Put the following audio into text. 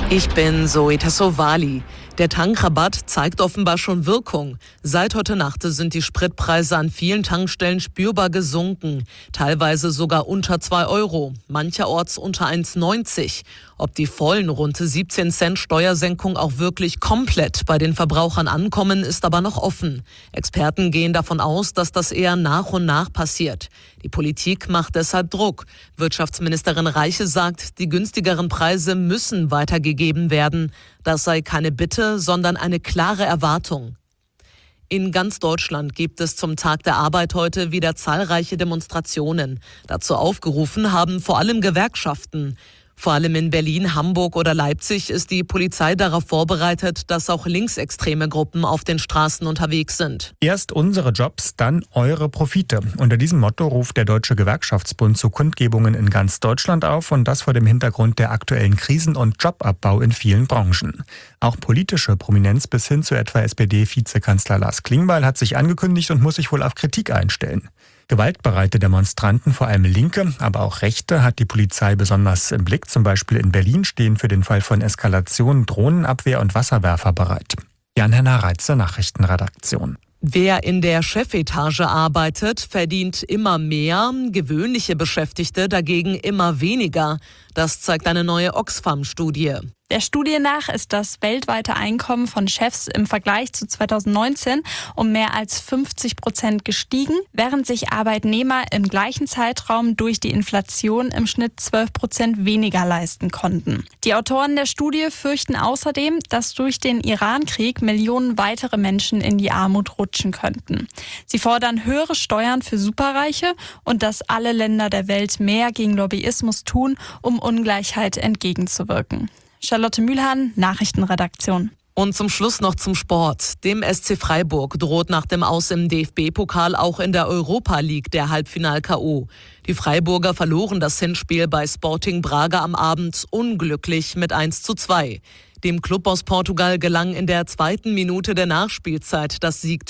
Ich bin Zoe Tassovali. Der Tankrabatt zeigt offenbar schon Wirkung. Seit heute Nacht sind die Spritpreise an vielen Tankstellen spürbar gesunken. Teilweise sogar unter 2 Euro, mancherorts unter 1,90. Ob die vollen rund 17 Cent Steuersenkung auch wirklich komplett bei den Verbrauchern ankommen, ist aber noch offen. Experten gehen davon aus, dass das eher nach und nach passiert. Die Politik macht deshalb Druck. Wirtschaftsministerin Reiche sagt, die günstigeren Preise müssen weitergegeben werden. Das sei keine Bitte, sondern eine klare Erwartung. In ganz Deutschland gibt es zum Tag der Arbeit heute wieder zahlreiche Demonstrationen. Dazu aufgerufen haben vor allem Gewerkschaften. Vor allem in Berlin, Hamburg oder Leipzig ist die Polizei darauf vorbereitet, dass auch linksextreme Gruppen auf den Straßen unterwegs sind. Erst unsere Jobs, dann eure Profite. Unter diesem Motto ruft der Deutsche Gewerkschaftsbund zu Kundgebungen in ganz Deutschland auf und das vor dem Hintergrund der aktuellen Krisen und Jobabbau in vielen Branchen. Auch politische Prominenz bis hin zu etwa SPD-Vizekanzler Lars Klingbeil hat sich angekündigt und muss sich wohl auf Kritik einstellen. Gewaltbereite Demonstranten, vor allem Linke, aber auch Rechte, hat die Polizei besonders im Blick. Zum Beispiel in Berlin stehen für den Fall von Eskalation Drohnenabwehr und Wasserwerfer bereit. Jan-Henner Reitze, Nachrichtenredaktion. Wer in der Chefetage arbeitet, verdient immer mehr, gewöhnliche Beschäftigte dagegen immer weniger. Das zeigt eine neue Oxfam-Studie. Der Studie nach ist das weltweite Einkommen von Chefs im Vergleich zu 2019 um mehr als 50% gestiegen, während sich Arbeitnehmer im gleichen Zeitraum durch die Inflation im Schnitt 12% weniger leisten konnten. Die Autoren der Studie fürchten außerdem, dass durch den Iran-Krieg Millionen weitere Menschen in die Armut rutschen könnten. Sie fordern höhere Steuern für Superreiche und dass alle Länder der Welt mehr gegen Lobbyismus tun, um Ungleichheit entgegenzuwirken. Charlotte Mühlhahn, Nachrichtenredaktion. Und zum Schluss noch zum Sport. Dem SC Freiburg droht nach dem Aus im DFB-Pokal auch in der Europa League der Halbfinal-K.O. Die Freiburger verloren das Hinspiel bei Sporting Braga am Abend unglücklich mit 1:2. Dem Klub aus Portugal gelang in der 2. Minute der Nachspielzeit das Siegtor.